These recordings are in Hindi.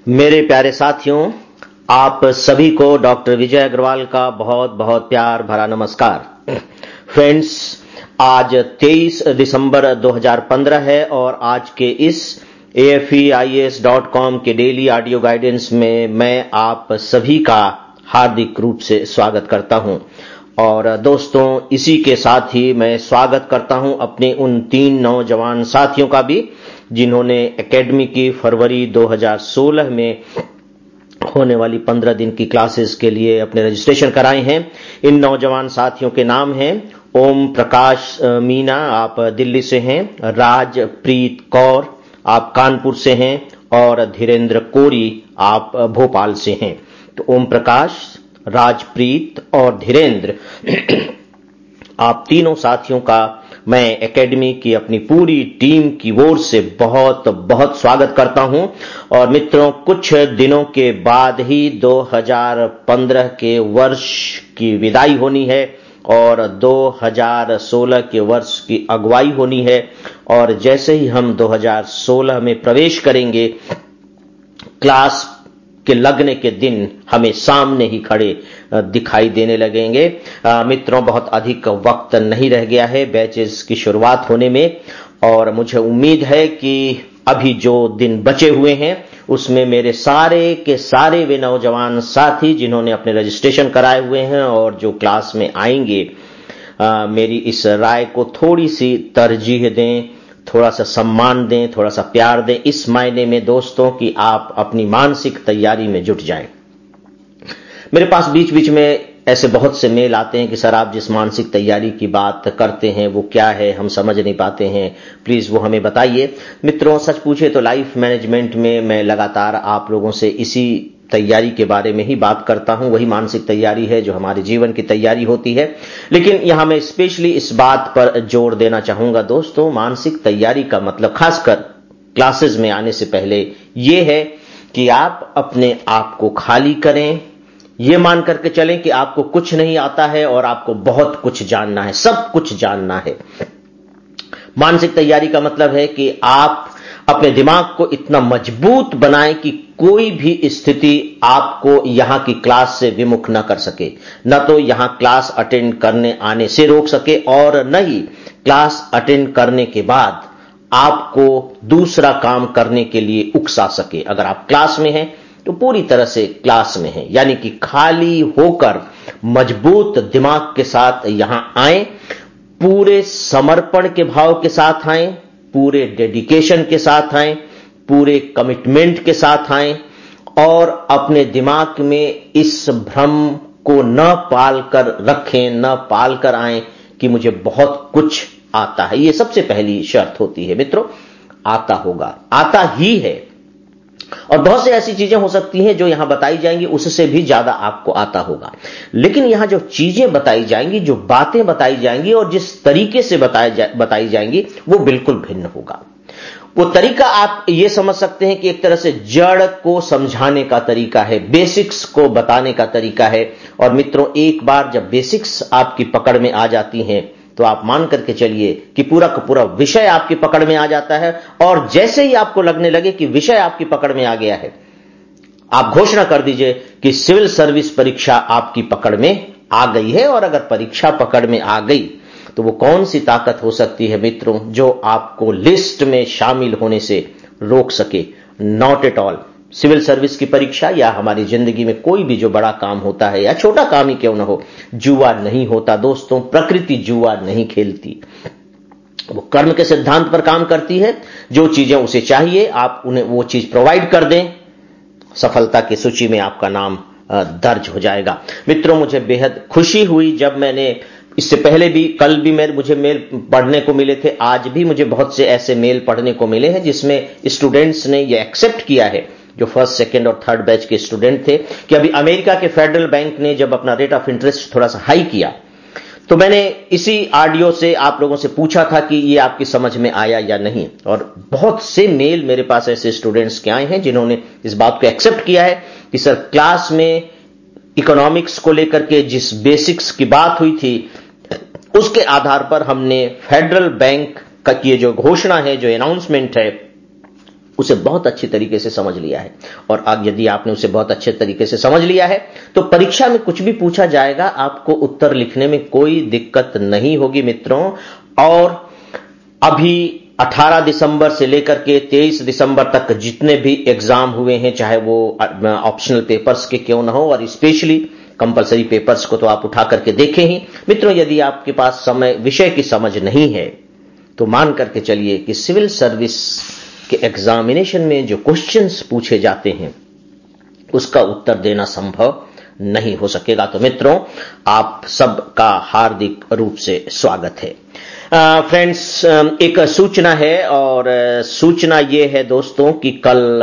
मेरे प्यारे साथियों, आप सभी को डॉक्टर विजय अग्रवाल का बहुत बहुत प्यार भरा नमस्कार। फ्रेंड्स, आज 23 दिसंबर 2015 है और आज के इस AFEIAS.com के डेली ऑडियो गाइडेंस में मैं आप सभी का हार्दिक रूप से स्वागत करता हूं। और दोस्तों, इसी के साथ ही मैं स्वागत करता हूं अपने उन 3 नौजवान साथियों का भी जिन्होंने एकेडमी की फरवरी 2016 में होने वाली 15 दिन की क्लासेस के लिए अपने रजिस्ट्रेशन कराए हैं। इन नौजवान साथियों के नाम हैं ओम प्रकाश मीना, आप दिल्ली से हैं, राजप्रीत कौर आप कानपुर से हैं और धीरेन्द्र कोरी आप भोपाल से हैं। तो ओम प्रकाश, राजप्रीत और धीरेन्द्र आप तीनों साथियों का मैं एकेडमी की अपनी पूरी टीम की ओर से बहुत बहुत स्वागत करता हूं। और मित्रों, कुछ दिनों के बाद ही 2015 के वर्ष की विदाई होनी है और 2016 के वर्ष की अगुवाई होनी है। और जैसे ही हम 2016 में प्रवेश करेंगे, क्लास के लगने के दिन हमें सामने ही खड़े दिखाई देने लगेंगे। मित्रों, बहुत अधिक वक्त नहीं रह गया है बैचेस की शुरुआत होने में और मुझे उम्मीद है कि अभी जो दिन बचे हुए हैं उसमें मेरे सारे के सारे वे नौजवान साथी जिन्होंने अपने रजिस्ट्रेशन कराए हुए हैं और जो क्लास में आएंगे, मेरी इस राय को थोड़ी सी तरजीह दें, थोड़ा सा सम्मान दें, थोड़ा सा प्यार दें, इस मायने में दोस्तों कि आप अपनी मानसिक तैयारी में जुट जाएं। मेरे पास बीच बीच में ऐसे बहुत से मेल आते हैं कि सर, आप जिस मानसिक तैयारी की बात करते हैं वो क्या है, हम समझ नहीं पाते हैं, प्लीज वो हमें बताइए। मित्रों, सच पूछे तो लाइफ मैनेजमेंट में मैं लगातार आप लोगों से इसी तैयारी के बारे में ही बात करता हूं। वही मानसिक तैयारी है जो हमारे जीवन की तैयारी होती है। लेकिन यहां मैं स्पेशली इस बात पर जोर देना चाहूंगा दोस्तों, मानसिक तैयारी का मतलब खासकर क्लासेस में आने से पहले ये है कि आप अपने आप को खाली करें, ये मान करके चलें कि आपको कुछ नहीं आता है और आपको बहुत कुछ जानना है, सब कुछ जानना है। मानसिक तैयारी का मतलब है कि आप अपने दिमाग को इतना मजबूत बनाएं कि कोई भी स्थिति आपको यहां की क्लास से विमुख न कर सके, न तो यहां क्लास अटेंड करने आने से रोक सके और न ही क्लास अटेंड करने के बाद आपको दूसरा काम करने के लिए उकसा सके। अगर आप क्लास में हैं तो पूरी तरह से क्लास में हैं, यानी कि खाली होकर मजबूत दिमाग के साथ यहां आएं, पूरे समर्पण के भाव के साथ आएं, पूरे डेडिकेशन के साथ आएं, पूरे कमिटमेंट के साथ आएं और अपने दिमाग में इस भ्रम को न पाल कर रखें, न पाल कर आएं कि मुझे बहुत कुछ आता है। यह सबसे पहली शर्त होती है मित्रों, आता होगा, आता ही है। और बहुत से ऐसी चीजें हो सकती हैं जो यहां बताई जाएंगी उससे भी ज्यादा आपको आता होगा। लेकिन यहां जो चीजें बताई जाएंगी, जो बातें बताई जाएंगी और जिस तरीके से बताई जाएंगी वो बिल्कुल भिन्न होगा। वो तरीका आप ये समझ सकते हैं कि एक तरह से जड़ को समझाने का तरीका है, बेसिक्स को बताने का तरीका है। और मित्रों, एक बार जब बेसिक्स आपकी पकड़ में आ जाती हैं तो आप मान करके चलिए कि पूरा का पूरा विषय आपकी पकड़ में आ जाता है। और जैसे ही आपको लगने लगे कि विषय आपकी पकड़ में आ गया है, आप घोषणा कर दीजिए कि सिविल सर्विस परीक्षा आपकी पकड़ में आ गई है। और अगर परीक्षा पकड़ में आ गई तो वो कौन सी ताकत हो सकती है मित्रों जो आपको लिस्ट में शामिल होने से रोक सके? Not at all. Civil service की परीक्षा या हमारी जिंदगी में कोई भी जो बड़ा काम होता है या छोटा काम ही क्यों ना हो, जुआ नहीं होता दोस्तों। प्रकृति जुआ नहीं खेलती, वो कर्म के सिद्धांत पर काम करती है। जो चीजें उसे चाहिए आप उन्हें वो चीज प्रोवाइड कर दें, सफलता की सूची में आपका नाम दर्ज हो जाएगा। मित्रों, मुझे बेहद खुशी हुई जब मैंने इससे पहले भी, कल भी मुझे मेल पढ़ने को मिले थे, आज भी मुझे बहुत से ऐसे मेल पढ़ने को मिले हैं जिसमें स्टूडेंट्स ने ये एक्सेप्ट किया है, जो फर्स्ट, सेकंड और थर्ड बैच के स्टूडेंट थे, कि अभी अमेरिका के फेडरल बैंक ने जब अपना रेट ऑफ इंटरेस्ट थोड़ा सा हाई किया तो मैंने इसी ऑडियो से आप लोगों से पूछा था कि ये आपकी समझ में आया या नहीं। और बहुत से मेल मेरे पास ऐसे स्टूडेंट्स के आए हैं जिन्होंने इस बात को एक्सेप्ट किया है कि सर, क्लास में इकोनॉमिक्स को लेकर के जिस बेसिक्स की बात हुई थी उसके आधार पर हमने फेडरल बैंक का ये जो घोषणा है, जो अनाउंसमेंट है, उसे बहुत अच्छी तरीके से समझ लिया है। और अब यदि आपने उसे बहुत अच्छे तरीके से समझ लिया है तो परीक्षा में कुछ भी पूछा जाएगा, आपको उत्तर लिखने में कोई दिक्कत नहीं होगी मित्रों। और अभी 18 दिसंबर से लेकर के 23 दिसंबर तक जितने भी एग्जाम हुए हैं, चाहे वो ऑप्शनल पेपर्स के क्यों ना हो और स्पेशली कंपलसरी पेपर्स को तो आप उठा करके देखें ही। मित्रों, यदि आपके पास विषय की समझ नहीं है तो मान करके चलिए कि सिविल सर्विस के एग्जामिनेशन में जो क्वेश्चंस पूछे जाते हैं उसका उत्तर देना संभव नहीं हो सकेगा। तो मित्रों, आप सबका हार्दिक रूप से स्वागत है। फ्रेंड्स, एक सूचना है और सूचना ये है दोस्तों कि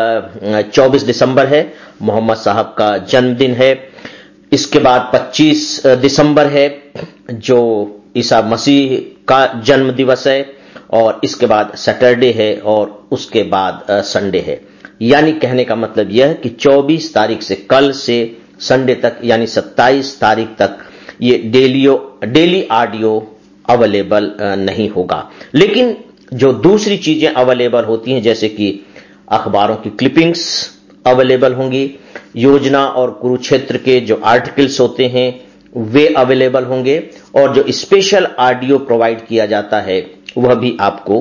कल 24 दिसंबर है, मोहम्मद साहब का जन्मदिन है। इसके बाद 25 दिसंबर है जो ईसा मसीह का जन्म दिवस है, और इसके बाद सैटरडे है और उसके बाद संडे है। यानी कहने का मतलब यह है कि 24 तारीख से कल से संडे तक यानी 27 तारीख तक ये डेली ऑडियो अवेलेबल नहीं होगा। लेकिन जो दूसरी चीजें अवेलेबल होती हैं जैसे कि अखबारों की क्लिपिंग्स अवेलेबल होंगी, योजना और कुरुक्षेत्र के जो आर्टिकल्स होते हैं वे अवेलेबल होंगे, और जो स्पेशल ऑडियो प्रोवाइड किया जाता है वह भी आपको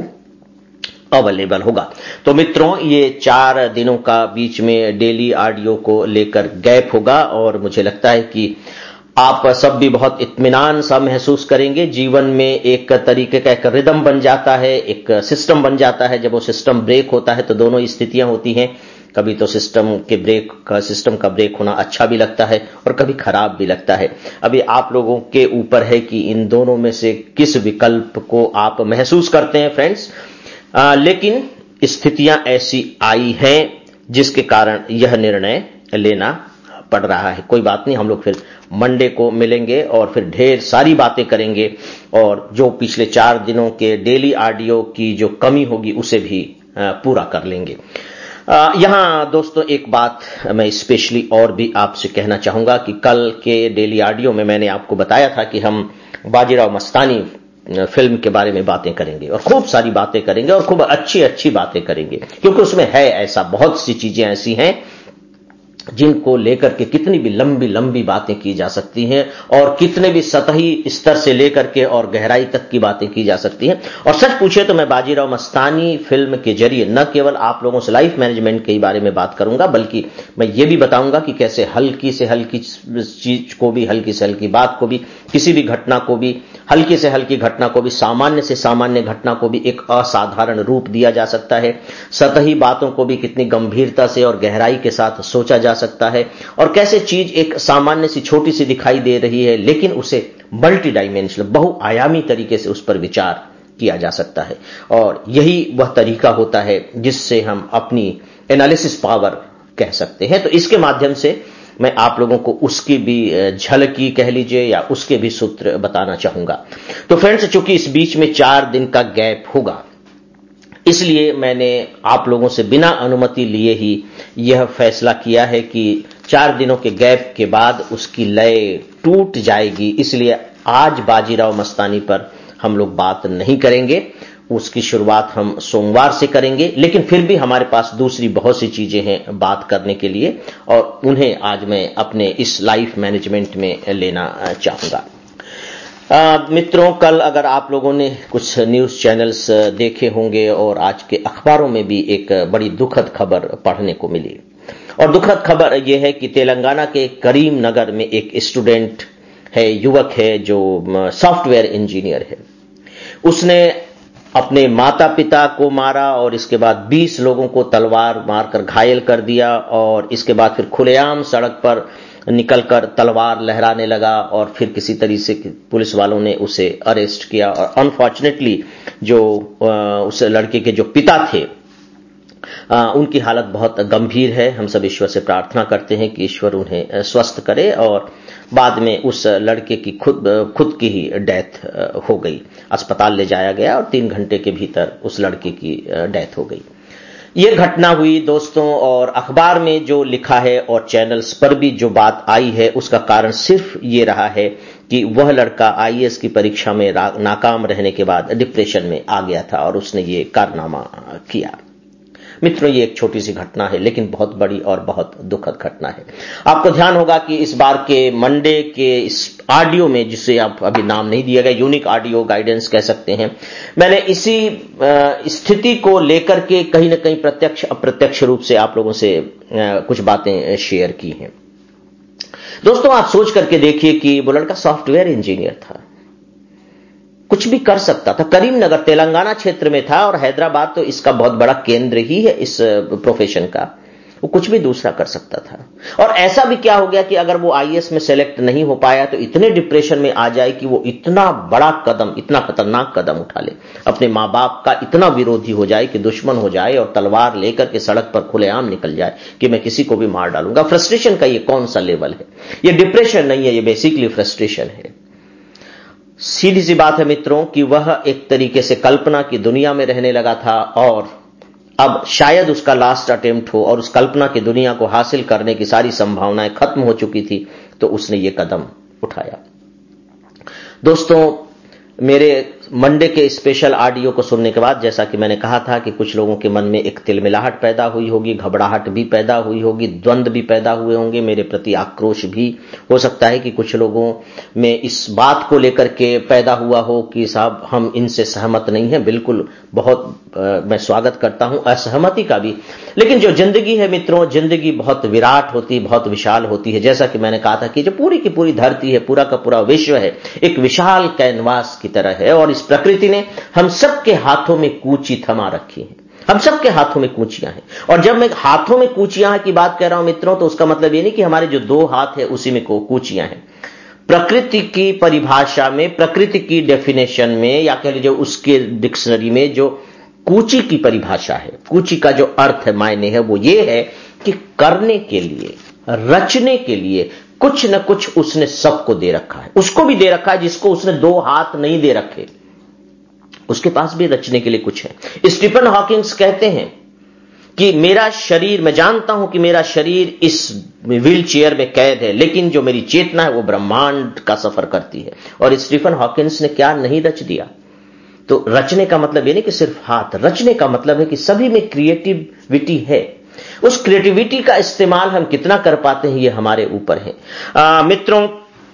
अवेलेबल होगा। तो मित्रों, ये 4 दिनों का बीच में डेली ऑडियो को लेकर गैप होगा और मुझे लगता है कि आप सब भी बहुत इत्मीनान सा महसूस करेंगे। जीवन में एक तरीके का एक रिदम बन जाता है, एक सिस्टम बन जाता है। जब वो सिस्टम ब्रेक होता है तो दोनों स्थितियां होती हैं, कभी तो सिस्टम का ब्रेक होना अच्छा भी लगता है और कभी खराब भी लगता है। अभी आप लोगों के ऊपर है कि इन दोनों में से किस विकल्प को आप महसूस करते हैं फ्रेंड्स। लेकिन स्थितियां ऐसी आई हैं जिसके कारण यह निर्णय लेना पड़ रहा है। कोई बात नहीं, हम लोग फिर मंडे को मिलेंगे और फिर ढेर सारी बातें करेंगे और जो पिछले 4 दिनों के डेली ऑडियो की जो कमी होगी उसे भी पूरा कर लेंगे। यहां दोस्तों एक बात मैं स्पेशली और भी आपसे कहना चाहूंगा कि कल के डेली ऑडियो में मैंने आपको बताया था कि हम बाजीराव मस्तानी फिल्म के बारे में बातें करेंगे और खूब सारी बातें करेंगे और खूब अच्छी अच्छी बातें करेंगे, क्योंकि उसमें है ऐसा, बहुत सी चीजें ऐसी हैं जिनको लेकर के कितनी भी लंबी लंबी बातें की जा सकती हैं और कितने भी सतही स्तर से लेकर के और गहराई तक की बातें की जा सकती हैं। और सच पूछे तो मैं बाजीराव मस्तानी फिल्म के जरिए न केवल आप लोगों से लाइफ मैनेजमेंट के बारे में बात करूंगा, बल्कि मैं ये भी बताऊंगा कि कैसे हल्की से हल्की चीज को भी, हल्की से हल्की बात को भी, किसी भी घटना को भी, हल्की से हल्की घटना को भी, सामान्य से सामान्य घटना को भी एक असाधारण रूप दिया जा सकता है। सतही बातों को भी कितनी गंभीरता से और गहराई के साथ सोचा जा सकता है, और कैसे चीज एक सामान्य सी छोटी सी दिखाई दे रही है लेकिन उसे मल्टी डायमेंशनल, बहुआयामी तरीके से उस पर विचार किया जा सकता है। और यही वह तरीका होता है जिससे हम अपनी एनालिसिस पावर कह सकते हैं। तो इसके माध्यम से मैं आप लोगों को उसकी भी झलकी कह लीजिए या उसके भी सूत्र बताना चाहूंगा। तो फ्रेंड्स, चूंकि इस बीच में 4 दिन का गैप होगा, इसलिए मैंने आप लोगों से बिना अनुमति लिए ही यह फैसला किया है कि 4 दिनों के गैप के बाद उसकी लय टूट जाएगी। इसलिए आज बाजीराव मस्तानी पर हम लोग बात नहीं करेंगे, उसकी शुरुआत हम सोमवार से करेंगे। लेकिन फिर भी हमारे पास दूसरी बहुत सी चीजें हैं बात करने के लिए, और उन्हें आज मैं अपने इस लाइफ मैनेजमेंट में लेना चाहूंगा। मित्रों, कल अगर आप लोगों ने कुछ न्यूज चैनल्स देखे होंगे और आज के अखबारों में भी एक बड़ी दुखद खबर पढ़ने को मिली, और दुखद खबर यह है कि तेलंगाना के करीम नगर में एक स्टूडेंट है, युवक है जो सॉफ्टवेयर इंजीनियर है। उसने अपने माता पिता को मारा और इसके बाद 20 लोगों को तलवार मारकर घायल कर दिया, और इसके बाद फिर खुलेआम सड़क पर निकलकर तलवार लहराने लगा और फिर किसी तरीके से पुलिस वालों ने उसे अरेस्ट किया। और अनफॉर्चुनेटली जो उस लड़के के जो पिता थे उनकी हालत बहुत गंभीर है। हम सब ईश्वर से प्रार्थना करते हैं कि ईश्वर उन्हें स्वस्थ करे, और बाद में उस लड़के की खुद की ही डेथ हो गई। अस्पताल ले जाया गया और 3 घंटे के भीतर उस लड़के की डेथ हो गई। ये घटना हुई दोस्तों, और अखबार में जो लिखा है और चैनल्स पर भी जो बात आई है उसका कारण सिर्फ ये रहा है कि वह लड़का आईएएस की परीक्षा में नाकाम रहने के बाद डिप्रेशन में आ गया था और उसने ये कारनामा किया। मित्रों, ये एक छोटी सी घटना है, लेकिन बहुत बड़ी और बहुत दुखद घटना है। आपको ध्यान होगा कि इस बार के मंडे के इस ऑडियो में, जिसे आप अभी नाम नहीं दिया गया, यूनिक ऑडियो गाइडेंस कह सकते हैं, मैंने इसी स्थिति को लेकर के कहीं ना कहीं प्रत्यक्ष अप्रत्यक्ष रूप से आप लोगों से कुछ बातें शेयर की हैं। दोस्तों, आप सोच करके देखिए कि वो लड़का सॉफ्टवेयर इंजीनियर था, कुछ भी कर सकता था, करीमनगर तेलंगाना क्षेत्र में था, और हैदराबाद तो इसका बहुत बड़ा केंद्र ही है इस प्रोफेशन का। वो कुछ भी दूसरा कर सकता था। और ऐसा भी क्या हो गया कि अगर वो आईएएस में सेलेक्ट नहीं हो पाया तो इतने डिप्रेशन में आ जाए कि वो इतना बड़ा कदम, इतना खतरनाक कदम उठा ले, अपने मां बाप का इतना विरोधी हो जाए कि दुश्मन हो जाए और तलवार लेकर के सड़क पर खुलेआम निकल जाए कि मैं किसी को भी मार डालूंगा। फ्रस्ट्रेशन का ये कौन सा लेवल है? ये डिप्रेशन नहीं है, ये बेसिकली फ्रस्ट्रेशन है। सीधी सी बात है मित्रों कि वह एक तरीके से कल्पना की दुनिया में रहने लगा था, और अब शायद उसका लास्ट अटेम्प्ट हो और उस कल्पना की दुनिया को हासिल करने की सारी संभावनाएं खत्म हो चुकी थी, तो उसने ये कदम उठाया। दोस्तों, मेरे मंडे के स्पेशल ऑडियो को सुनने के बाद, जैसा कि मैंने कहा था कि कुछ लोगों के मन में एक तिलमिलाहट पैदा हुई होगी, घबराहट भी पैदा हुई होगी, द्वंद्व भी पैदा हुए होंगे, मेरे प्रति आक्रोश भी हो सकता है कि कुछ लोगों में इस बात को लेकर के पैदा हुआ हो कि साहब हम इनसे सहमत नहीं हैं। बिल्कुल, बहुत मैं स्वागत करता हूं असहमति का भी। लेकिन जो जिंदगी है मित्रों, जिंदगी बहुत विराट होती, बहुत विशाल होती है। जैसा कि मैंने कहा था कि जो पूरी की पूरी धरती है, पूरा का पूरा विश्व है, एक विशाल कैनवास की तरह है, और इस प्रकृति ने हम सबके हाथों में कूंची थमा रखी है। हम सबके हाथों में कूंचियां हैं। और जब मैं हाथों में कूंचियां की बात कह रहा हूं मित्रों, तो उसका मतलब ये नहीं कि हमारे जो दो हाथ है उसी में कूंचियां हैं। प्रकृति की परिभाषा में, प्रकृति की डेफिनेशन में, या कह लीजिए उसके डिक्शनरी में जो कूची की परिभाषा है, कूची का जो अर्थ है, मायने है, वो ये है कि करने के लिए, रचने के लिए कुछ न कुछ उसने सबको दे रखा है। उसको भी दे रखा है जिसको उसने दो हाथ नहीं दे रखे, उसके पास भी रचने के लिए कुछ है। स्टीफन हॉकिंग्स कहते हैं कि मेरा शरीर, मैं जानता हूं कि मेरा शरीर इस व्हील चेयर में कैद है, लेकिन जो मेरी चेतना है वो ब्रह्मांड का सफर करती है। और स्टीफन हॉकिंग्स ने क्या नहीं रच दिया। तो रचने का मतलब ये नहीं कि सिर्फ हाथ, रचने का मतलब है कि सभी में क्रिएटिविटी है। उस क्रिएटिविटी का इस्तेमाल हम कितना कर पाते हैं, ये हमारे ऊपर है। मित्रों,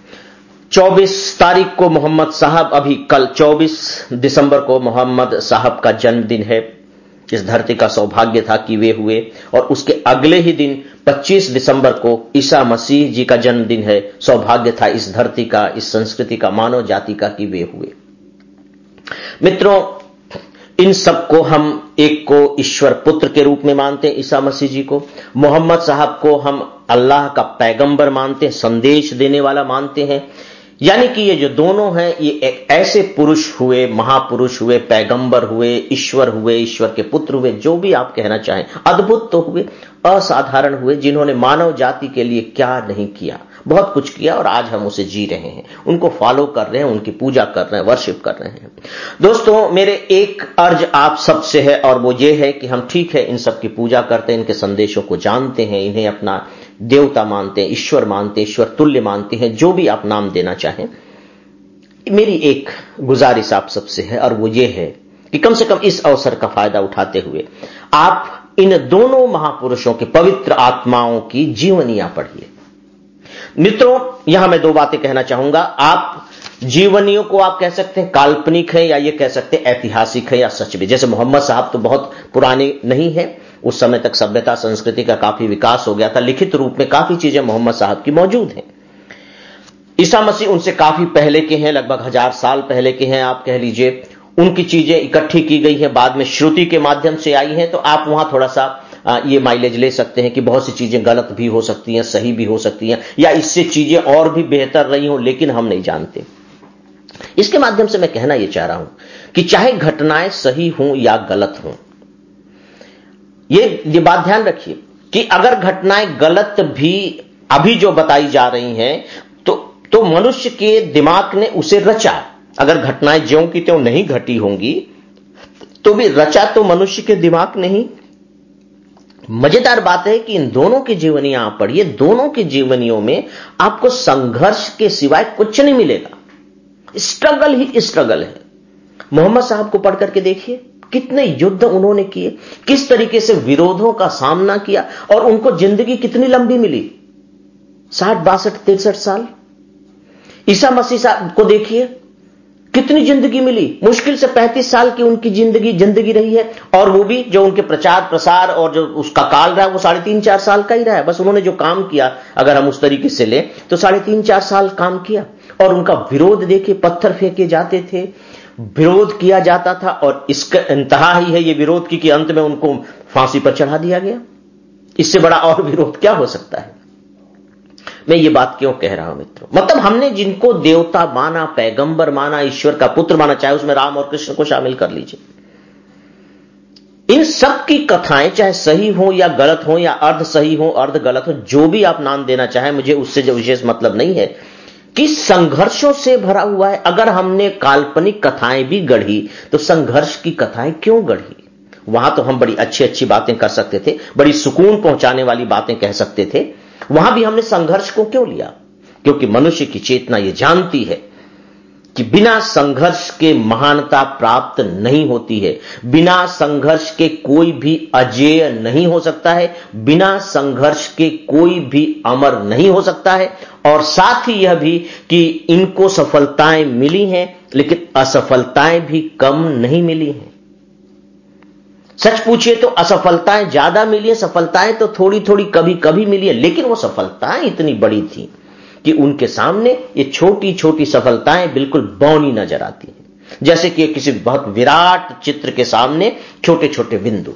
24 तारीख को मोहम्मद साहब, अभी कल 24 दिसंबर को मोहम्मद साहब का जन्मदिन है। इस धरती का सौभाग्य था कि वे हुए, और उसके अगले ही दिन 25 दिसंबर को ईसा मसीह जी का जन्मदिन है। सौभाग्य था इस धरती का, इस संस्कृति का, मानव जाति का कि वे हुए। मित्रों, इन सबको हम एक को ईश्वर पुत्र के रूप में मानते हैं, ईसा मसीह जी को। मोहम्मद साहब को हम अल्लाह का पैगंबर मानते हैं, संदेश देने वाला मानते हैं। यानी कि ये जो दोनों हैं, ये एक ऐसे पुरुष हुए, महापुरुष हुए, पैगंबर हुए, ईश्वर के पुत्र हुए, जो भी आप कहना चाहें। अद्भुत तो हुए, असाधारण हुए, जिन्होंने मानव जाति के लिए क्या नहीं किया, बहुत कुछ किया, और आज हम उसे जी रहे हैं, उनको फॉलो कर रहे हैं, उनकी पूजा कर रहे हैं, वर्शिप कर रहे हैं। दोस्तों, मेरे एक अर्ज आप सबसे है, और वो ये है कि हम ठीक है इन सब की पूजा करते हैं, इनके संदेशों को जानते हैं, इन्हें अपना देवता मानते हैं, ईश्वर मानते हैं, ईश्वर तुल्य मानते हैं, जो भी आप नाम देना चाहें। मेरी एक गुजारिश आप सबसे है, और वो ये है कि कम से कम इस अवसर का फायदा उठाते हुए आप इन दोनों महापुरुषों के पवित्र आत्माओं की जीवनियां पढ़िए। मित्रों, यहां मैं दो बातें कहना चाहूंगा। आप जीवनियों को आप कह सकते हैं काल्पनिक है, या ये कह सकते हैं ऐतिहासिक है या सच भी। जैसे मोहम्मद साहब तो बहुत पुराने नहीं है, उस समय तक सभ्यता संस्कृति का काफी विकास हो गया था, लिखित रूप में काफी चीजें मोहम्मद साहब की मौजूद हैं। ईसा मसीह उनसे काफी पहले के हैं, लगभग 1000 साल पहले के हैं, आप कह लीजिए। उनकी चीजें इकट्ठी की गई हैं, बाद में श्रुति के माध्यम से आई हैं, तो आप वहां थोड़ा सा ये माइलेज ले सकते हैं कि बहुत सी चीजें गलत भी हो सकती हैं, सही भी हो सकती हैं, या इससे चीजें और भी बेहतर रही हो, लेकिन हम नहीं जानते। इसके माध्यम से मैं कहना यह चाह रहा हूं कि चाहे घटनाएं सही हों या गलत हों, ये बात ध्यान रखिए कि अगर घटनाएं गलत भी अभी जो बताई जा रही हैं, तो मनुष्य के दिमाग ने उसे रचा। अगर घटनाएं ज्यों की त्यों नहीं घटी होंगी, तो भी रचा तो मनुष्य के दिमाग ने ही। मजेदार बात है कि इन दोनों की जीवनियां आप पढ़िए, दोनों की जीवनियों में आपको संघर्ष के सिवाय कुछ नहीं मिलेगा। स्ट्रगल ही स्ट्रगल है। मोहम्मद साहब को पढ़ करके देखिए, कितने युद्ध उन्होंने किए, किस तरीके से विरोधों का सामना किया, और उनको जिंदगी कितनी लंबी मिली, 60, 62, 63 साल। ईसा मसीह साहब को देखिए, कितनी जिंदगी मिली, मुश्किल से 35 साल की उनकी जिंदगी रही है, और वो भी जो उनके प्रचार प्रसार और जो उसका काल रहा वो 3.5-4 साल का ही रहा है। बस उन्होंने जो काम किया, अगर हम उस तरीके से ले तो 3.5-4 साल काम किया। और उनका विरोध देखिए, पत्थर फेंके जाते थे, विरोध किया जाता था, और इसका इंतहा ही है ये विरोध की कि अंत में उनको फांसी पर चढ़ा दिया गया। इससे बड़ा और विरोध क्या हो सकता है। मैं ये बात क्यों कह रहा हूं मित्रों, मतलब हमने जिनको देवता माना, पैगंबर माना, ईश्वर का पुत्र माना, चाहे उसमें राम और कृष्ण को शामिल कर लीजिए, इन सब की कथाएं चाहे सही हो या गलत हो, या अर्ध सही हो अर्ध गलत हो, जो भी आप नाम देना चाहे, मुझे उससे जो विशेष मतलब नहीं है, कि संघर्षों से भरा हुआ है। अगर हमने काल्पनिक कथाएं भी गढ़ी तो संघर्ष की कथाएं क्यों गढ़ी। वहां तो हम बड़ी अच्छी अच्छी बातें कर सकते थे, बड़ी सुकून पहुंचाने वाली बातें कह सकते थे, वहां भी हमने संघर्ष को क्यों लिया। क्योंकि मनुष्य की चेतना यह जानती है कि बिना संघर्ष के महानता प्राप्त नहीं होती है, बिना संघर्ष के कोई भी अजेय नहीं हो सकता है, बिना संघर्ष के कोई भी अमर नहीं हो सकता है। और साथ ही यह भी कि इनको सफलताएं मिली हैं, लेकिन असफलताएं भी कम नहीं मिली हैं। सच पूछिए तो असफलताएं ज्यादा मिली है, सफलताएं तो थोड़ी थोड़ी कभी कभी मिली है, लेकिन वो सफलताएं इतनी बड़ी थी कि उनके सामने ये छोटी छोटी सफलताएं बिल्कुल बौनी नजर आती हैं, जैसे कि किसी बहुत विराट चित्र के सामने छोटे छोटे बिंदु।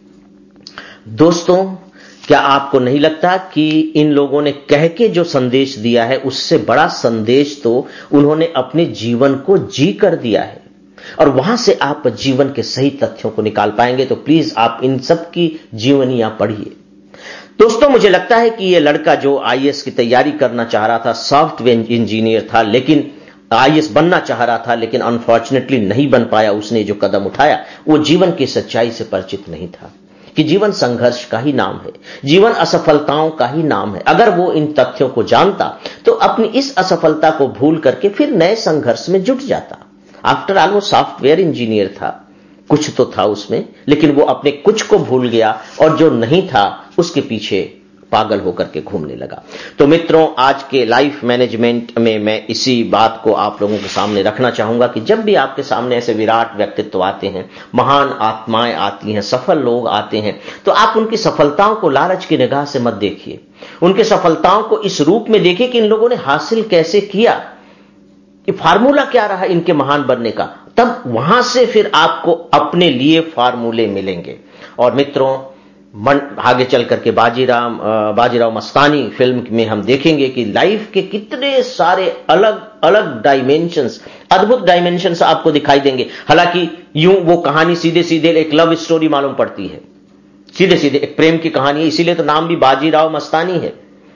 दोस्तों, क्या आपको नहीं लगता कि इन लोगों ने कह के जो संदेश दिया है, उससे बड़ा संदेश तो उन्होंने अपने जीवन को जी कर दिया है, और वहां से आप जीवन के सही तथ्यों को निकाल पाएंगे। तो प्लीज आप इन सब की जीवनियां पढ़िए। दोस्तों, मुझे लगता है कि यह लड़का जो आईएएस की तैयारी करना चाह रहा था, सॉफ्टवेयर इंजीनियर था, लेकिन आईएएस बनना चाह रहा था, लेकिन अनफॉर्चुनेटली नहीं बन पाया। उसने जो कदम उठाया वो जीवन की सच्चाई से परिचित नहीं था कि जीवन संघर्ष का ही नाम है, जीवन असफलताओं का ही नाम है। अगर वो इन तथ्यों को जानता तो अपनी इस असफलता को भूल करके फिर नए संघर्ष में जुट जाता। आफ्टर ऑल वो सॉफ्टवेयर इंजीनियर था, कुछ तो था उसमें, लेकिन वो अपने कुछ को भूल गया और जो नहीं था उसके पीछे पागल होकर के घूमने लगा। तो मित्रों, आज के लाइफ मैनेजमेंट में मैं इसी बात को आप लोगों के सामने रखना चाहूंगा कि जब भी आपके सामने ऐसे विराट व्यक्तित्व आते हैं, महान आत्माएं आती हैं, सफल लोग आते हैं, तो आप उनकी सफलताओं को लालच की निगाह से मत देखिए। उनके सफलताओं को इस रूप में देखिए कि इन लोगों ने हासिल कैसे किया, कि फार्मूला क्या रहा इनके महान बनने का। तब वहां से फिर आपको अपने लिए फार्मूले मिलेंगे। और मित्रों, आगे चल करके बाजीराव मस्तानी फिल्म में हम देखेंगे कि लाइफ के कितने सारे अलग अलग डायमेंशंस, अद्भुत डायमेंशंस आपको दिखाई देंगे। हालांकि यूं वो कहानी सीधे सीधे एक लव स्टोरी मालूम पड़ती है, सीधे सीधे एक प्रेम की कहानी है, इसीलिए तो नाम भी बाजीराव मस्तानी है,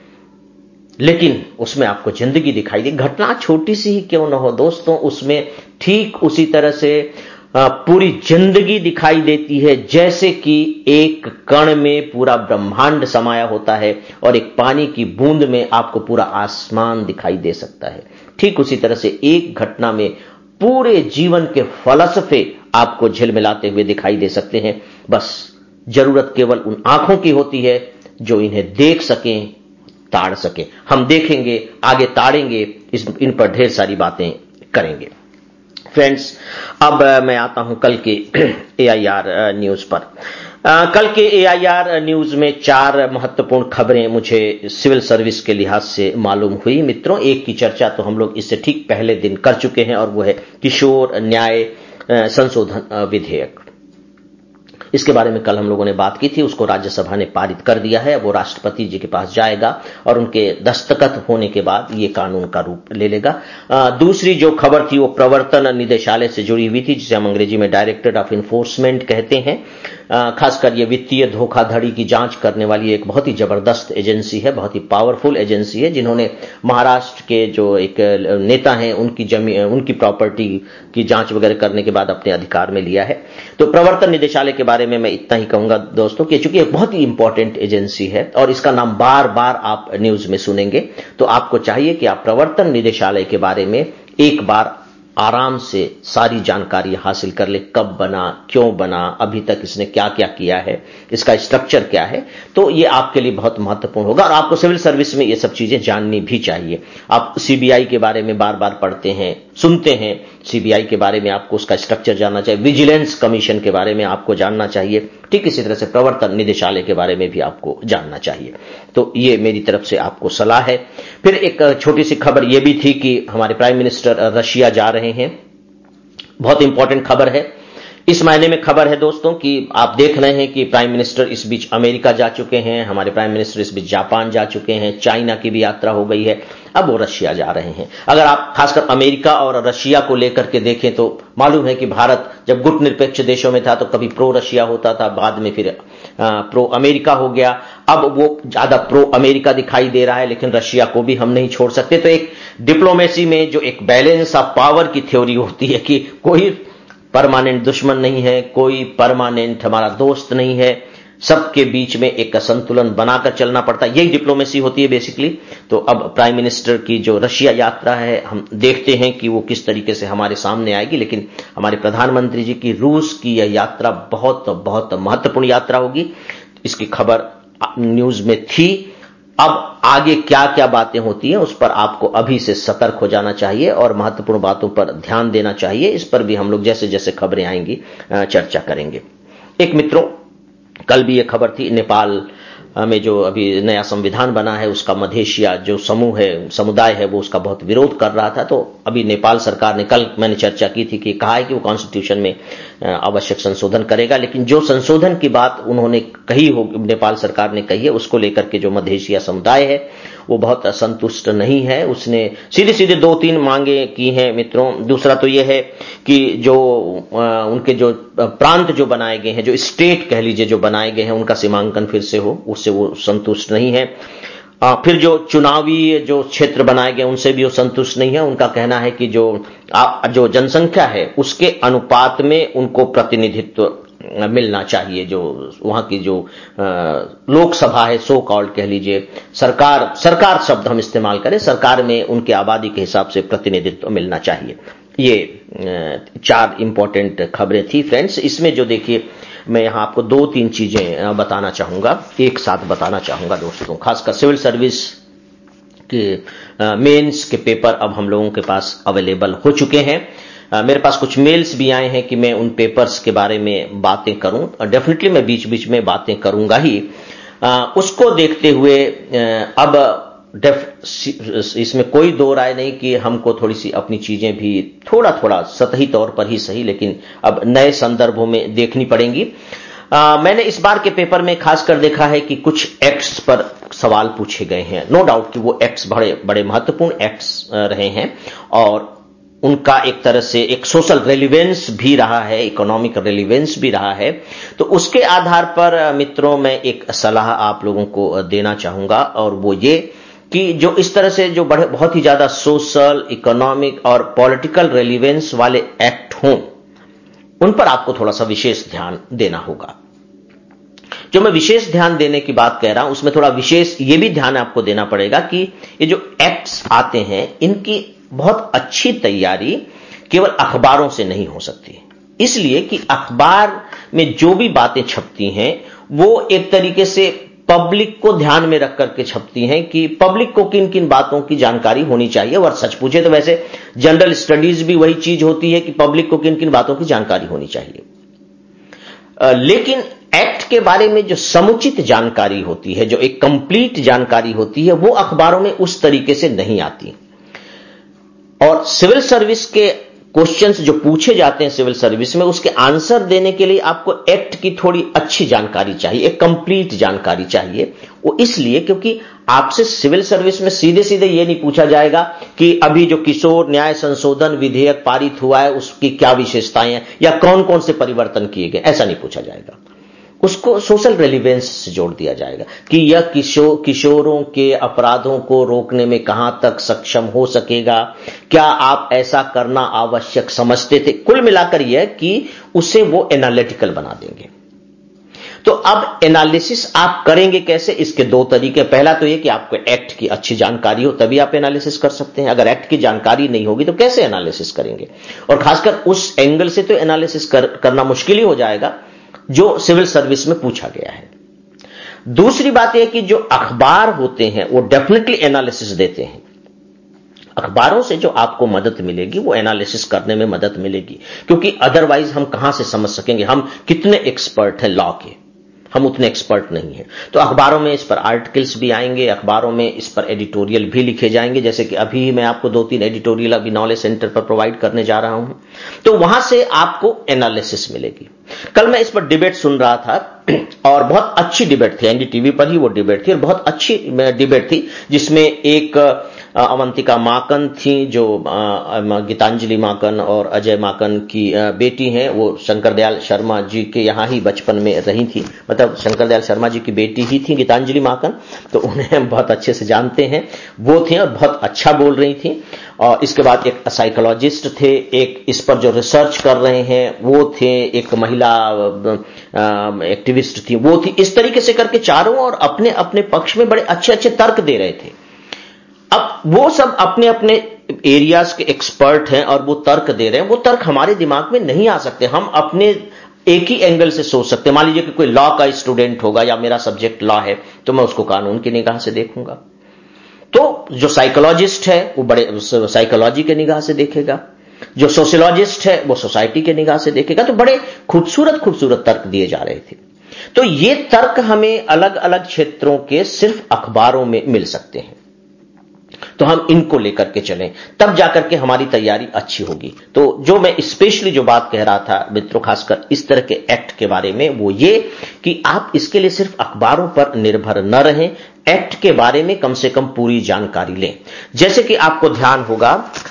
लेकिन उसमें आपको जिंदगी दिखाई दे। घटना छोटी सी ही क्यों न हो दोस्तों, उसमें ठीक उसी तरह से पूरी जिंदगी दिखाई देती है, जैसे कि एक कण में पूरा ब्रह्मांड समाया होता है और एक पानी की बूंद में आपको पूरा आसमान दिखाई दे सकता है। ठीक उसी तरह से एक घटना में पूरे जीवन के फलसफे आपको झिलमिलाते हुए दिखाई दे सकते हैं। बस जरूरत केवल उन आंखों की होती है जो इन्हें देख सकें, ताड़ सके। हम देखेंगे, आगे ताड़ेंगे, इन पर ढेर सारी बातें करेंगे। फ्रेंड्स, अब मैं आता हूं कल के एआईआर न्यूज पर। कल के एआईआर न्यूज में 4 महत्वपूर्ण खबरें मुझे सिविल सर्विस के लिहाज से मालूम हुई। मित्रों, एक की चर्चा तो हम लोग इससे ठीक पहले दिन कर चुके हैं, और वो है किशोर न्याय संशोधन विधेयक। इसके बारे में कल हम लोगों ने बात की थी, उसको राज्यसभा ने पारित कर दिया है। वो राष्ट्रपति जी के पास जाएगा और उनके दस्तखत होने के बाद ये कानून का रूप ले लेगा। दूसरी जो खबर थी वो प्रवर्तन निदेशालय से जुड़ी हुई थी, जिसे हम अंग्रेजी में डायरेक्टरेट ऑफ इन्फोर्समेंट कहते हैं। खासकर ये वित्तीय धोखाधड़ी की जांच करने वाली एक बहुत ही जबरदस्त एजेंसी है, बहुत ही पावरफुल एजेंसी है, जिन्होंने महाराष्ट्र के जो एक नेता हैं उनकी जमीन, उनकी प्रॉपर्टी की जांच वगैरह करने के बाद अपने अधिकार में लिया है। तो प्रवर्तन निदेशालय के बारे में मैं इतना ही कहूंगा दोस्तों कि चूंकि एक बहुत ही इंपॉर्टेंट एजेंसी है और इसका नाम बार बार आप न्यूज में सुनेंगे, तो आपको चाहिए कि आप प्रवर्तन निदेशालय के बारे में एक बार आराम से सारी जानकारी हासिल कर ले, कब बना, क्यों बना, अभी तक इसने क्या क्या किया है, इसका स्ट्रक्चर क्या है, तो ये आपके लिए बहुत महत्वपूर्ण होगा। और आपको सिविल सर्विस में ये सब चीजें जाननी भी चाहिए। आप सीबीआई के बारे में बार बार पढ़ते हैं, सुनते हैं, सीबीआई के बारे में आपको उसका स्ट्रक्चर जानना चाहिए, विजिलेंस कमीशन के बारे में आपको जानना चाहिए, ठीक इसी तरह से प्रवर्तन निदेशालय के बारे में भी आपको जानना चाहिए। तो ये मेरी तरफ से आपको सलाह है। फिर एक छोटी सी खबर ये भी थी कि हमारे प्राइम मिनिस्टर रशिया जा रहे हैं। बहुत इंपॉर्टेंट खबर है। इस महीने में खबर है दोस्तों कि आप देख रहे हैं कि प्राइम मिनिस्टर इस बीच अमेरिका जा चुके हैं, हमारे प्राइम मिनिस्टर इस बीच जापान जा चुके हैं, चाइना की भी यात्रा हो गई है, अब वो रशिया जा रहे हैं। अगर आप खासकर अमेरिका और रशिया को लेकर के देखें तो मालूम है कि भारत जब गुट निरपेक्ष देशों में था तो कभी प्रो रशिया होता था, बाद में फिर प्रो अमेरिका हो गया, अब वो ज्यादा प्रो अमेरिका दिखाई दे रहा है, लेकिन रशिया को भी हम नहीं छोड़ सकते। तो एक डिप्लोमेसी में जो एक बैलेंस ऑफ पावर की थ्योरी होती है कि कोई परमानेंट दुश्मन नहीं है, कोई परमानेंट हमारा दोस्त नहीं है, सबके बीच में एक संतुलन बनाकर चलना पड़ता है, यही डिप्लोमेसी होती है बेसिकली। तो अब प्राइम मिनिस्टर की जो रशिया यात्रा है, हम देखते हैं कि वो किस तरीके से हमारे सामने आएगी, लेकिन हमारे प्रधानमंत्री जी की रूस की यह यात्रा बहुत बहुत महत्वपूर्ण यात्रा होगी। इसकी खबर न्यूज में थी। अब आगे क्या क्या बातें होती हैं उस पर आपको अभी से सतर्क हो जाना चाहिए और महत्वपूर्ण बातों पर ध्यान देना चाहिए। इस पर भी हम लोग जैसे जैसे खबरें आएंगी चर्चा करेंगे। एक मित्रों, कल भी यह खबर थी, नेपाल में जो अभी नया संविधान बना है उसका मधेशिया जो समूह है, समुदाय है, वो उसका बहुत विरोध कर रहा था। तो अभी नेपाल सरकार ने, कल मैंने चर्चा की थी कि कहा है कि वो कॉन्स्टिट्यूशन में आवश्यक संशोधन करेगा, लेकिन जो संशोधन की बात उन्होंने कही हो, नेपाल सरकार ने कही है, उसको लेकर के जो मधेशिया समुदाय है वो बहुत असंतुष्ट नहीं है। उसने सीधे सीधे 2-3 मांगे की हैं मित्रों। दूसरा तो ये है कि जो उनके जो प्रांत जो बनाए गए हैं, जो स्टेट कह लीजिए जो बनाए गए हैं, उनका सीमांकन फिर से हो, उससे वो संतुष्ट नहीं है। फिर जो चुनावी जो क्षेत्र बनाए गए उनसे भी वो संतुष्ट नहीं है। उनका कहना है कि जो जनसंख्या है उसके अनुपात में उनको प्रतिनिधित्व मिलना चाहिए। जो वहां की जो लोकसभा है, सो कॉल्ड कह लीजिए, सरकार शब्द हम इस्तेमाल करें, सरकार में उनके आबादी के हिसाब से प्रतिनिधित्व मिलना चाहिए। ये 4 इंपॉर्टेंट खबरें थी फ्रेंड्स। इसमें जो देखिए मैं यहां आपको 2-3 चीजें बताना चाहूंगा, एक साथ बताना चाहूंगा दोस्तों। खासकर सिविल सर्विस के मेंस के पेपर अब हम लोगों के पास अवेलेबल हो चुके हैं। मेरे पास कुछ मेल्स भी आए हैं कि मैं उन पेपर्स के बारे में बातें करूं, और डेफिनेटली मैं बीच बीच में बातें करूंगा ही। उसको देखते हुए अब इसमें कोई दो राय नहीं कि हमको थोड़ी सी अपनी चीजें भी थोड़ा थोड़ा सतही तौर पर ही सही, लेकिन अब नए संदर्भों में देखनी पड़ेंगी। मैंने इस बार के पेपर में खासकर देखा है कि कुछ एक्ट्स पर सवाल पूछे गए हैं। नो डाउट कि वो एक्ट्स बड़े बड़े महत्वपूर्ण एक्ट्स रहे हैं और उनका एक तरह से एक सोशल रेलिवेंस भी रहा है, इकोनॉमिक रेलिवेंस भी रहा है। तो उसके आधार पर मित्रों मैं एक सलाह आप लोगों को देना चाहूंगा, और वो ये कि जो इस तरह से जो बहुत ही ज्यादा सोशल, इकोनॉमिक और पॉलिटिकल रेलिवेंस वाले एक्ट हों, उन पर आपको थोड़ा सा विशेष ध्यान देना होगा। जो मैं विशेष ध्यान देने की बात कह रहा हूं उसमें थोड़ा विशेष ये भी ध्यान आपको देना पड़ेगा कि ये जो एक्ट्स आते हैं इनकी बहुत अच्छी तैयारी केवल अखबारों से नहीं हो सकती, इसलिए कि अखबार में जो भी बातें छपती हैं वो एक तरीके से पब्लिक को ध्यान में रख करके छपती हैं कि पब्लिक को किन किन बातों की जानकारी होनी चाहिए। और सच पूछे तो वैसे जनरल स्टडीज भी वही चीज होती है कि पब्लिक को किन किन बातों की जानकारी होनी चाहिए, लेकिन एक्ट के बारे में जो समुचित जानकारी होती है, जो एक कंप्लीट जानकारी होती है, वो अखबारों में उस तरीके से नहीं आती। और सिविल सर्विस के क्वेश्चंस जो पूछे जाते हैं सिविल सर्विस में, उसके आंसर देने के लिए आपको एक्ट की थोड़ी अच्छी जानकारी चाहिए, एक कंप्लीट जानकारी चाहिए। वो इसलिए क्योंकि आपसे सिविल सर्विस में सीधे सीधे ये नहीं पूछा जाएगा कि अभी जो किशोर न्याय संशोधन विधेयक पारित हुआ है उसकी क्या विशेषताएं हैं या कौन कौन से परिवर्तन किए गए, ऐसा नहीं पूछा जाएगा। उसको सोशल रेलिवेंस से जोड़ दिया जाएगा कि यह किशोरों के अपराधों को रोकने में कहां तक सक्षम हो सकेगा, क्या आप ऐसा करना आवश्यक समझते थे। कुल मिलाकर यह कि उसे वो एनालिटिकल बना देंगे। तो अब एनालिसिस आप करेंगे कैसे, इसके दो तरीके। पहला तो ये कि आपको एक्ट की अच्छी जानकारी हो, तभी आप एनालिसिस कर सकते हैं। अगर एक्ट की जानकारी नहीं होगी तो कैसे एनालिसिस करेंगे, और खासकर उस एंगल से तो एनालिसिस करना मुश्किल ही हो जाएगा जो सिविल सर्विस में पूछा गया है। दूसरी बात यह कि जो अखबार होते हैं वो डेफिनेटली एनालिसिस देते हैं। अखबारों से जो आपको मदद मिलेगी वो एनालिसिस करने में मदद मिलेगी, क्योंकि अदरवाइज हम कहां से समझ सकेंगे, हम कितने एक्सपर्ट हैं लॉ के, हम उतने एक्सपर्ट नहीं हैं। तो अखबारों में इस पर आर्टिकल्स भी आएंगे, अखबारों में इस पर एडिटोरियल भी लिखे जाएंगे, जैसे कि अभी मैं आपको 2-3 एडिटोरियल अभी नॉलेज सेंटर पर प्रोवाइड करने जा रहा हूं। तो वहां से आपको एनालिसिस मिलेगी। कल मैं इस पर डिबेट सुन रहा था और बहुत अच्छी डिबेट थी, एनडीटीवी पर ही वो डिबेट थी और बहुत अच्छी डिबेट थी, जिसमें एक अवंतिका माकन थी जो गीतांजलि माकन और अजय माकन की बेटी हैं। वो शंकर दयाल शर्मा जी के यहाँ ही बचपन में रही थी, मतलब शंकर दयाल शर्मा जी की बेटी ही थी गीतांजलि माकन, तो उन्हें बहुत अच्छे से जानते हैं। वो थी और बहुत अच्छा बोल रही थी। और इसके बाद एक साइकोलॉजिस्ट थे, एक इस पर जो रिसर्च कर रहे हैं वो थे, एक महिला एक्टिविस्ट थी वो थी। इस तरीके से करके चारों और अपने अपने पक्ष में बड़े अच्छे अच्छे तर्क दे रहे थे। अब वो सब अपने अपने एरियाज के एक्सपर्ट हैं और वो तर्क दे रहे हैं। वो तर्क हमारे दिमाग में नहीं आ सकते। हम अपने एक ही एंगल से सोच सकते हैं। मान लीजिए कि कोई लॉ का स्टूडेंट होगा या मेरा सब्जेक्ट लॉ है, तो मैं उसको कानून की निगाह से देखूंगा। तो जो साइकोलॉजिस्ट है वो बड़े साइकोलॉजी के निगाह से देखेगा, जो सोशियोलॉजिस्ट है वो सोसाइटी के निगाह से देखेगा। तो बड़े खूबसूरत खूबसूरत तर्क दिए जा रहे थे। तो ये तर्क हमें अलग अलग क्षेत्रों के सिर्फ अखबारों में मिल सकते हैं। तो हम इनको लेकर के चलें, तब जाकर के हमारी तैयारी अच्छी होगी। तो जो मैं स्पेशली जो बात कह रहा था मित्रों, खासकर इस तरह के एक्ट के बारे में, वो ये कि आप इसके लिए सिर्फ अखबारों पर निर्भर न रहें, एक्ट के बारे में कम से कम पूरी जानकारी लें। जैसे कि आपको ध्यान होगा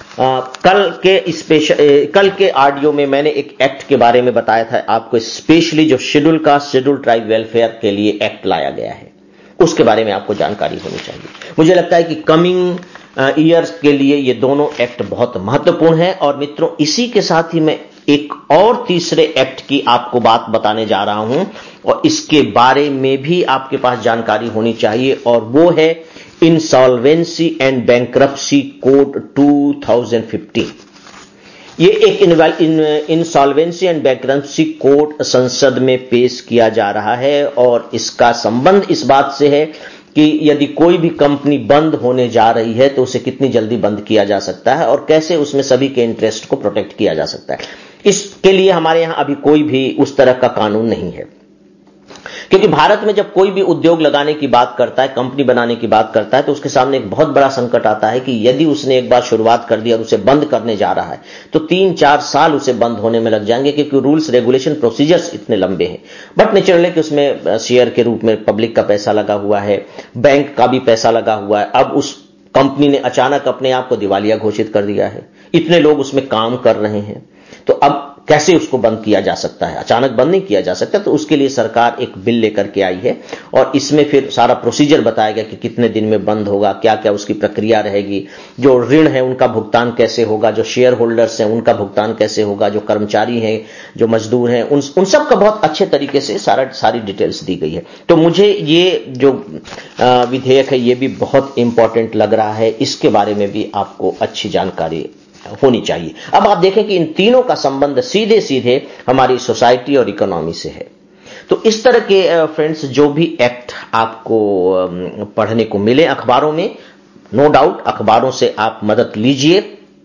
कल के ऑडियो में मैंने एक एक्ट के बारे में बताया था आपको, स्पेशली जो schedule caste schedule tribe welfare के लिए एक्ट लाया गया है, उसके बारे में आपको जानकारी होनी चाहिए। मुझे लगता है कि कमिंग ईयर्स के लिए ये दोनों एक्ट बहुत महत्वपूर्ण है। और मित्रों, इसी के साथ ही मैं एक और तीसरे एक्ट की आपको बात बताने जा रहा हूं, और इसके बारे में भी आपके पास जानकारी होनी चाहिए, और वो है इंसॉल्वेंसी एंड बैंक्रप्सी कोड 2015। ये एक इंसॉल्वेंसी एंड बैंक्रप्सी कोड संसद में पेश किया जा रहा है, और इसका संबंध इस बात से है कि यदि कोई भी कंपनी बंद होने जा रही है तो उसे कितनी जल्दी बंद किया जा सकता है और कैसे उसमें सभी के इंटरेस्ट को प्रोटेक्ट किया जा सकता है। इसके लिए हमारे यहां अभी कोई भी उस तरह का कानून नहीं है, क्योंकि भारत में जब कोई भी उद्योग लगाने की बात करता है, कंपनी बनाने की बात करता है, तो उसके सामने एक बहुत बड़ा संकट आता है कि यदि उसने एक बार शुरुआत कर दी और उसे बंद करने जा रहा है तो 3-4 साल उसे बंद होने में लग जाएंगे, क्योंकि रूल्स रेगुलेशन प्रोसीजर्स इतने लंबे हैं। बट नेचुरली कि उसमें शेयर के रूप में पब्लिक का पैसा लगा हुआ है, बैंक का भी पैसा लगा हुआ है। अब उस कंपनी ने अचानक अपने आप को दिवालिया घोषित कर दिया है, इतने लोग उसमें काम कर रहे हैं, तो अब कैसे उसको बंद किया जा सकता है? अचानक बंद नहीं किया जा सकता। तो उसके लिए सरकार एक बिल लेकर के आई है, और इसमें फिर सारा प्रोसीजर बताया गया कि कितने दिन में बंद होगा, क्या क्या उसकी प्रक्रिया रहेगी, जो ऋण है उनका भुगतान कैसे होगा, जो शेयर होल्डर्स हैं उनका भुगतान कैसे होगा, जो कर्मचारी हैं, जो मजदूर हैं, उन सब का बहुत अच्छे तरीके से सारी डिटेल्स दी गई है। तो मुझे ये जो विधेयक है ये भी बहुत इंपॉर्टेंट लग रहा है, इसके बारे में भी आपको अच्छी जानकारी होनी चाहिए। अब आप देखें कि इन तीनों का संबंध सीधे सीधे हमारी सोसाइटी और इकोनॉमी से है। तो इस तरह के फ्रेंड्स जो भी एक्ट आपको पढ़ने को मिले अखबारों में, नो डाउट अखबारों से आप मदद लीजिए,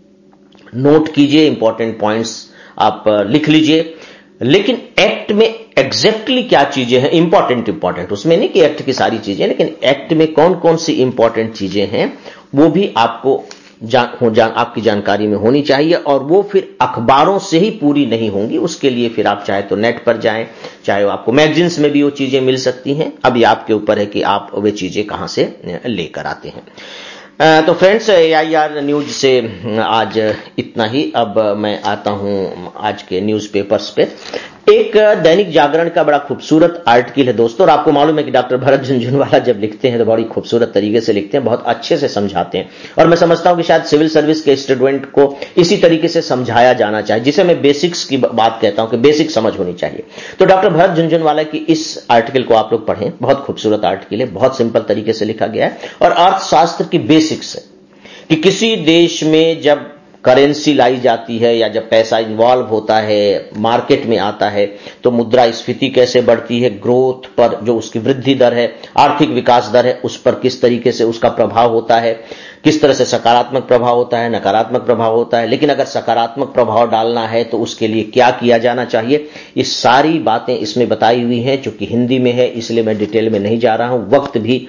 नोट कीजिए, इंपॉर्टेंट पॉइंट्स आप लिख लीजिए। लेकिन एक्ट में एग्जैक्टली क्या चीजें हैं इंपॉर्टेंट, उसमें नहीं कि एक्ट की सारी चीजें, लेकिन एक्ट में कौन कौन सी इंपॉर्टेंट चीजें हैं वो भी आपको आपकी जानकारी में होनी चाहिए। और वो फिर अखबारों से ही पूरी नहीं होंगी, उसके लिए फिर आप चाहे तो नेट पर जाएं, चाहे आपको मैगजीन्स में भी वो चीजें मिल सकती हैं। अभी आपके ऊपर है कि आप वे चीजें कहां से लेकर आते हैं। तो फ्रेंड्स, AIR न्यूज से आज इतना ही। अब मैं आता हूं आज के न्यूज़पेपर्स पे। एक दैनिक जागरण का बड़ा खूबसूरत आर्टिकल है दोस्तों, और आपको मालूम है कि डॉक्टर भरत झुनझुनवाला जब लिखते हैं तो बड़ी खूबसूरत तरीके से लिखते हैं, बहुत अच्छे से समझाते हैं। और मैं समझता हूं कि शायद सिविल सर्विस के स्टूडेंट को इसी तरीके से समझाया जाना चाहिए, जिसे मैं बेसिक्स की बात कहता हूं कि बेसिक समझ होनी चाहिए। तो डॉक्टर भरत झुनझुनवाला की इस आर्टिकल को आप लोग पढ़ें, बहुत खूबसूरत आर्टिकल है, बहुत सिंपल तरीके से लिखा गया है और अर्थशास्त्र की बेसिक्स है कि किसी देश में जब करेंसी लाई जाती है या जब पैसा इन्वॉल्व होता है, मार्केट में आता है, तो मुद्रास्फीति कैसे बढ़ती है, ग्रोथ पर जो उसकी वृद्धि दर है, आर्थिक विकास दर है, उस पर किस तरीके से उसका प्रभाव होता है, किस तरह से सकारात्मक प्रभाव होता है, नकारात्मक प्रभाव होता है, लेकिन अगर सकारात्मक प्रभाव डालना है तो उसके लिए क्या किया जाना चाहिए, ये सारी बातें इसमें बताई हुई हैं। चूंकि हिंदी में है इसलिए मैं डिटेल में नहीं जा रहा हूं, वक्त भी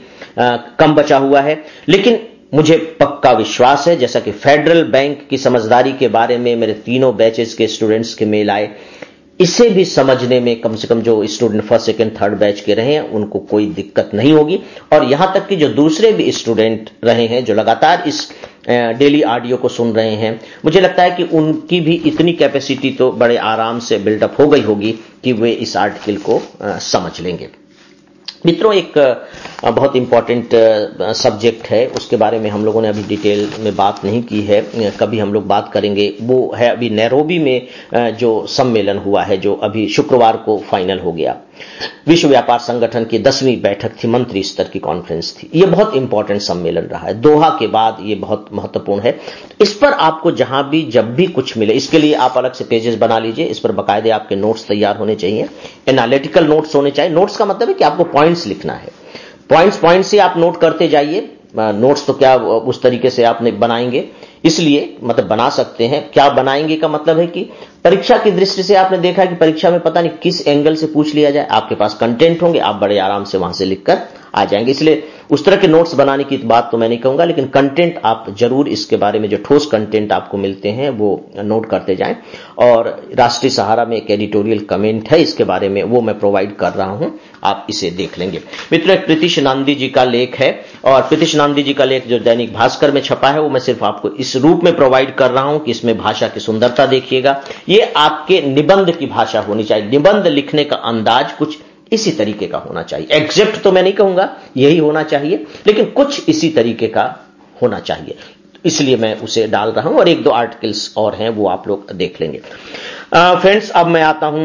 कम बचा हुआ है, लेकिन मुझे पक्का विश्वास है, जैसा कि फेडरल बैंक की समझदारी के बारे में मेरे तीनों बैचेस के स्टूडेंट्स के मेल आए, इसे भी समझने में कम से कम जो student first second third batch के रहे हैं उनको कोई दिक्कत नहीं होगी। और यहां तक कि जो दूसरे भी स्टूडेंट रहे हैं जो लगातार इस डेली ऑडियो को सुन रहे हैं, मुझे लगता है कि उनकी भी इतनी कैपेसिटी तो बड़े आराम से बिल्डअप हो गई होगी कि वे इस आर्टिकल को समझ लेंगे। मित्रों, एक बहुत इंपॉर्टेंट सब्जेक्ट है, उसके बारे में हम लोगों ने अभी डिटेल में बात नहीं की है, कभी हम लोग बात करेंगे। वो है अभी नैरोबी में जो सम्मेलन हुआ है, जो अभी शुक्रवार को फाइनल हो गया। विश्व व्यापार संगठन की 10वीं बैठक थी, मंत्री स्तर की कॉन्फ्रेंस थी। ये बहुत इंपॉर्टेंट सम्मेलन रहा है, दोहा के बाद ये बहुत महत्वपूर्ण है। इस पर आपको जहां भी जब भी कुछ मिले, इसके लिए आप अलग से पेजेस बना लीजिए, इस पर बकायदे आपके नोट्स तैयार होने चाहिए, एनालिटिकल नोट्स होने चाहिए। नोट्स का मतलब है कि आपको पॉइंट्स लिखना है, पॉइंट्स से आप नोट करते जाइए। नोट्स तो क्या उस तरीके से आप बनाएंगे, इसलिए मतलब बना सकते हैं। क्या बनाएंगे का मतलब है कि परीक्षा की दृष्टि से आपने देखा कि परीक्षा में पता नहीं किस एंगल से पूछ लिया जाए, आपके पास कंटेंट होंगे, आप बड़े आराम से वहां से लिखकर आ जाएंगे। इसलिए उस तरह के नोट्स बनाने की बात तो मैं नहीं कहूंगा, लेकिन कंटेंट आप जरूर इसके बारे में, जो ठोस कंटेंट आपको मिलते हैं वो नोट करते जाएं। और राष्ट्रीय सहारा में एक एडिटोरियल कमेंट है इसके बारे में, वो मैं प्रोवाइड कर रहा हूं, आप इसे देख लेंगे। मित्रों, एक प्रीतिश नांदी जी का लेख है, और प्रीतिश नांदी जी का लेख जो दैनिक भास्कर में छपा है वो मैं सिर्फ आपको इस रूप में प्रोवाइड कर रहा हूं कि इसमें भाषा की सुंदरता देखिएगा। ये आपके निबंध की भाषा होनी चाहिए, निबंध लिखने का अंदाज कुछ इसी तरीके का होना चाहिए। एग्जैक्ट तो मैं नहीं कहूंगा यही होना चाहिए, लेकिन कुछ इसी तरीके का होना चाहिए, इसलिए मैं उसे डाल रहा हूं। और एक दो आर्टिकल्स और हैं, वो आप लोग देख लेंगे। फ्रेंड्स, अब मैं आता हूं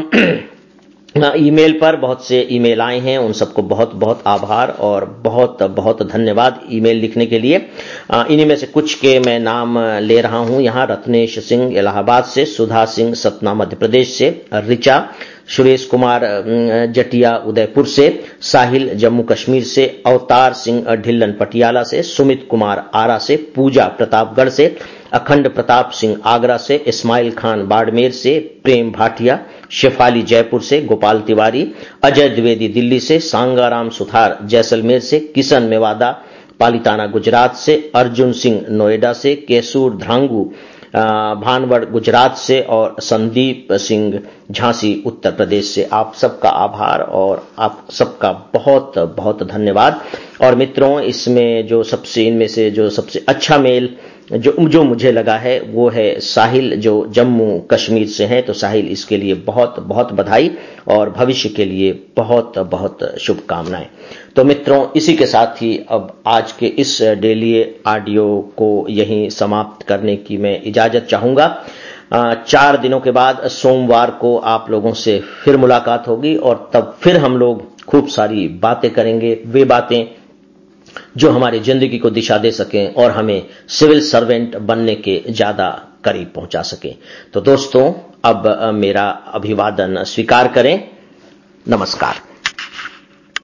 ईमेल पर। बहुत से ईमेल आए हैं, उन सबको बहुत बहुत आभार और बहुत बहुत धन्यवाद ईमेल लिखने के लिए। इन्हीं में से कुछ के मैं नाम ले रहा हूं यहां। रत्नेश सिंह इलाहाबाद से, सुधा सिंह सतना मध्य प्रदेश से, रिचा, सुरेश कुमार जटिया उदयपुर से, साहिल जम्मू कश्मीर से, अवतार सिंह ढिल्लन पटियाला से, सुमित कुमार आरा से, पूजा प्रतापगढ़ से, अखंड प्रताप सिंह आगरा से, इस्माइल खान बाड़मेर से, प्रेम भाटिया शेफाली जयपुर से, गोपाल तिवारी, अजय द्विवेदी दिल्ली से, सांगाराम सुथार जैसलमेर से, किशन मेवादा पालिताना गुजरात से, अर्जुन सिंह नोएडा से, केसूर ध्रांगू भानवड़ गुजरात से, और संदीप सिंह झांसी उत्तर प्रदेश से। आप सबका आभार और आप सबका बहुत बहुत धन्यवाद। और मित्रों, इसमें जो सबसे, इनमें से जो सबसे अच्छा मेल जो मुझे लगा है वो है साहिल, जो जम्मू कश्मीर से हैं। तो साहिल, इसके लिए बहुत बहुत बधाई और भविष्य के लिए बहुत बहुत शुभकामनाएं। तो मित्रों, इसी के साथ ही अब आज के इस डेली ऑडियो को यहीं समाप्त करने की मैं इजाजत चाहूंगा। 4 दिनों के बाद सोमवार को आप लोगों से फिर मुलाकात होगी, और तब फिर हम लोग खूब सारी बातें करेंगे, वे बातें जो हमारी जिंदगी को दिशा दे सकें और हमें सिविल सर्वेंट बनने के ज्यादा करीब पहुंचा सकें। तो दोस्तों, अब मेरा अभिवादन स्वीकार करें। नमस्कार।